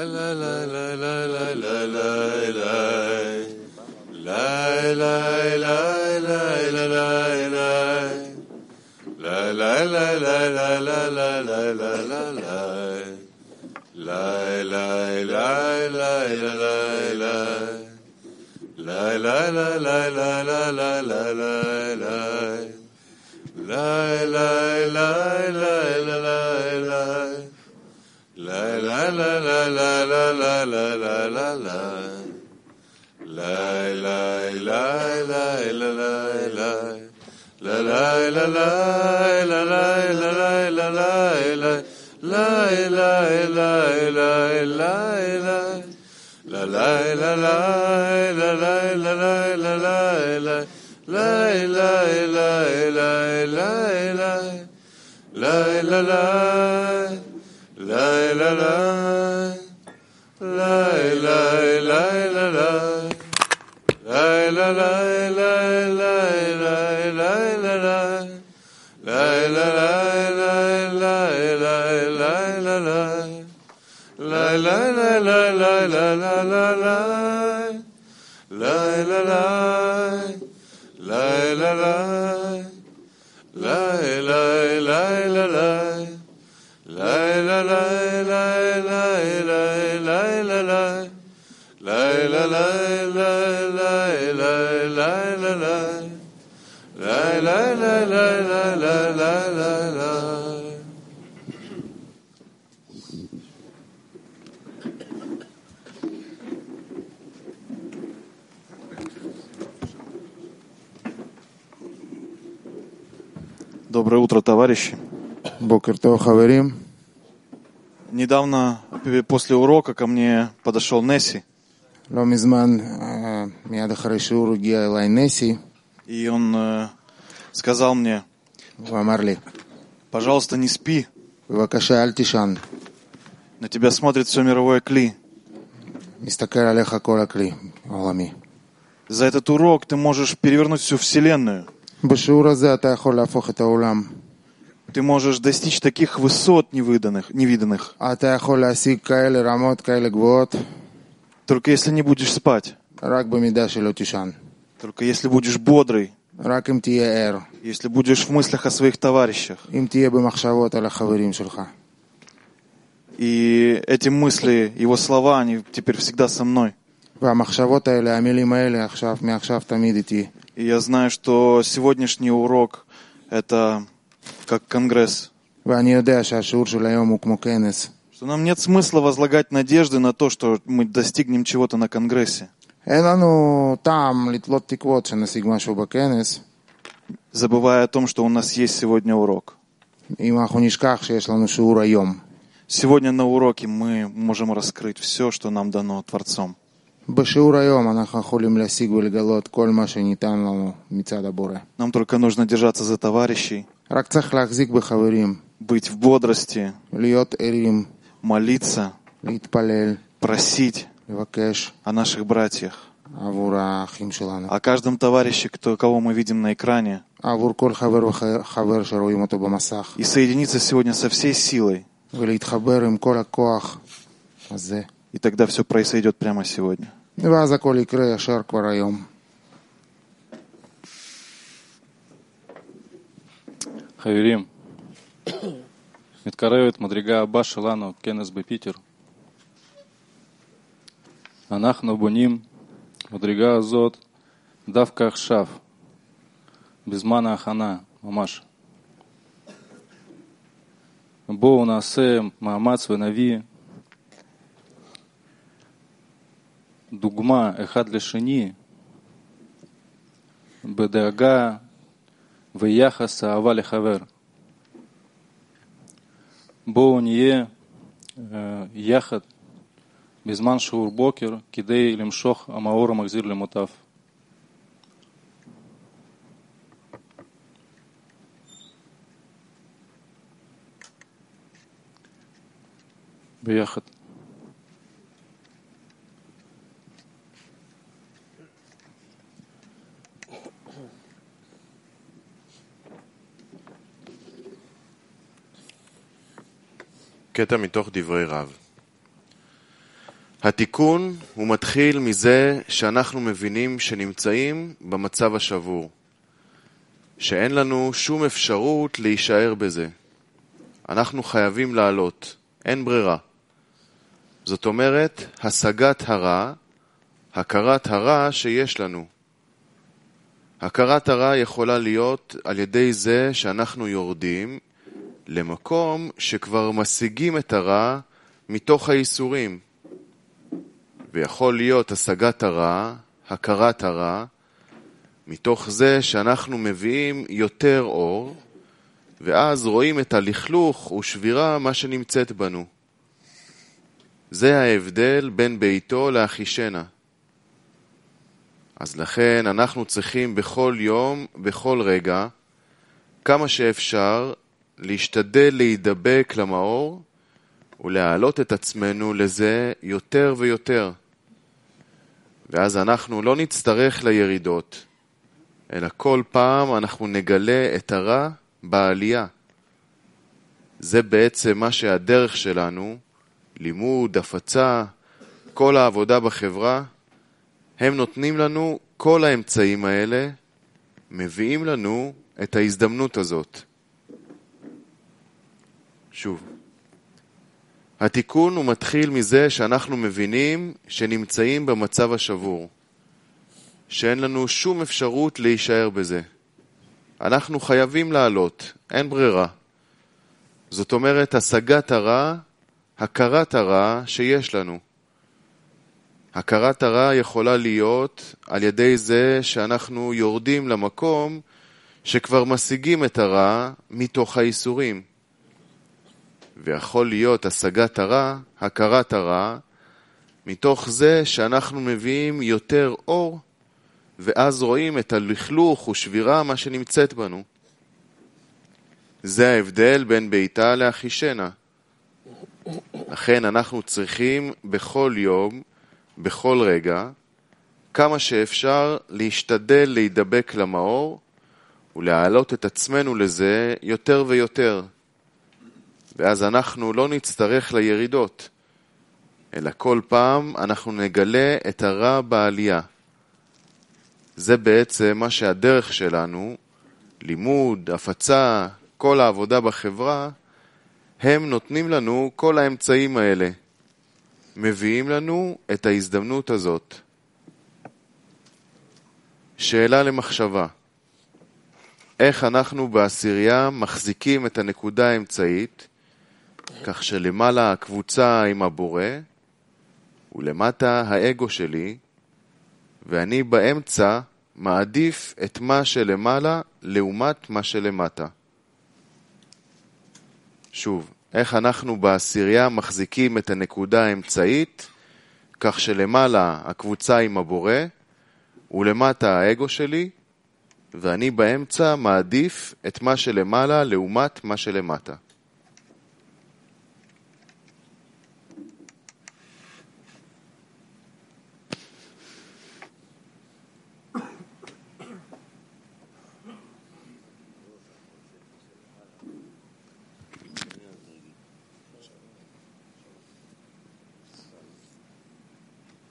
Доброе утро, товарищи. Бокер тов, хаверим. Недавно после урока ко мне подошел Несси. לא מזמן, מיד אחרי שיעור הגיע אליי נסי. И он сказал мне, הוא אמר לי, пожалуйста, не спи. בבקשה אל תישן. На тебя смотрит все мировое кли. מסתכל עליך כל הכלי העולמי. За этот урок ты можешь перевернуть всю вселенную. בשיעור הזה אתה יכול להפוך את העולם. Ты можешь достичь таких высот невиданных. אתה יכול להשיג כאלה רמות, כאלה גבוהות. Только если не будешь спать. רק במידה שלא תישן. Только если будешь бодрый. רק אם תהיה ער. Если будешь в мыслях о своих товарищах. אם תהיה במחשבות על החברים שלך. И эти мысли, его слова, они теперь всегда со мной. והמחשבות האלה, המילים האלה, מעכשיו תמיד איתי. И я знаю, что сегодняшний урок — это как конгресс. ואני יודע שהשיעור של היום הוא כמו כנס. Что нам нет смысла возлагать надежды на то, что мы достигнем чего-то на конгрессе. אין לנו טעם לתלות תקוות שנשיג משהו בכנס. Забывая о том, что у нас есть сегодня урок. אם אנחנו נשכח שיש לנו שיעור היום. Сегодня на уроке мы можем раскрыть все, что нам дано Творцом. בשיעור היום אנחנו יכולים להשיג ולגלות כל מה שניתן לנו מצד הבורא. Нам только нужно держаться за товарищей. רק צריך להחזיק בחברים. Быть в бодрости. להיות ערים. Молиться. להתפלל. Просить. לבקש. О наших братьях. עבור האחים שלנו. О каждом товарище, кого мы видим на экране. עבור כל חבר וחבר שרואים אותו במסך. И соединиться сегодня со всей силой. ולהתחבר עם כל הכוח הזה. И тогда все произойдет прямо сегодня. ואז הכל יקרה ישר כבר היום. חברים, מתקרבת מדרגה הבאה שלנו, כנס בפיטר. אנחנו בונים מדרגה הזאת דווקא עכשיו, בזמן ההכנה, ממש. בואו נעשה מאמץ ונביא דוגמה אחד לשני בדאגה ויחס אהבה לחבר. בואו נהיה יחד בזמן שיעור בוקר כדי למשוך המאור המחזיר למוטב. ביחד. קטע מתוך דברי רב. התיקון הוא מתחיל מזה שאנחנו מבינים שנמצאים במצב השבור, שאין לנו שום אפשרות להישאר בזה. אנחנו חייבים לעלות, אין ברירה. זאת אומרת, השגת הרע, הכרת הרע שיש לנו. הכרת הרע יכולה להיות על ידי זה שאנחנו יורדים למקום שכבר משיגים את הרע מתוך האיסורים. ויכול להיות השגת הרע, הכרת הרע, מתוך זה שאנחנו מביאים יותר אור, ואז רואים את הלכלוך ושבירה מה שנמצאת בנו. זה ההבדל בין ביתו לאחישנה. אז לכן אנחנו צריכים בכל יום, בכל רגע, כמה שאפשר, להשתדל להידבק למאור, ולהעלות את עצמנו לזה יותר ויותר. ואז אנחנו לא נצטרך לירידות, אלא כל פעם אנחנו נגלה את הרע בעלייה. זה בעצם מה שהדרך שלנו, לימוד, הפצה, כל העבודה בחברה, הם נותנים לנו כל האמצעים האלה, מביאים לנו את ההזדמנות הזאת. שוב, התיקון הוא מתחיל מזה שאנחנו מבינים שנמצאים במצב השבור, שאין לנו שום אפשרות להישאר בזה. אנחנו חייבים לעלות, אין ברירה. זאת אומרת, השגת הרע, הכרת הרע שיש לנו. הכרת הרע יכולה להיות על ידי זה שאנחנו יורדים למקום שכבר משיגים את הרע מתוך האיסורים. ויכול להיות השגת הרע, הכרת הרע, מתוך זה שאנחנו מביאים יותר אור, ואז רואים את הלכלוך ושבירה מה שנמצאת בנו. זה ההבדל בין ביתה לאחישנה. לכן אנחנו צריכים בכל יום, בכל רגע, כמה שאפשר להשתדל להידבק למאור, ולהעלות את עצמנו לזה יותר ויותר. ואז אנחנו לא נצטרך לירידות, אלא כל פעם אנחנו נגלה את הרע בעלייה. זה בעצם מה שהדרך שלנו, לימוד, הפצה, כל העבודה בחברה, הם נותנים לנו כל האמצעים האלה. מביאים לנו את ההזדמנות הזאת. שאלה למחשבה. איך אנחנו בעשירייה מחזיקים את הנקודה האמצעית, כך שלמעלה הקבוצה עם הבורא, ולמטה האגו שלי, ואני באמצע מעדיף את מה שלמעלה לעומת מה שלמטה. שוב, איך אנחנו בעשירייה מחזיקים את הנקודה האמצעית, כך שלמעלה הקבוצה עם הבורא, ולמטה האגו שלי, ואני באמצע מעדיף את מה שלמעלה לעומת מה שלמטה.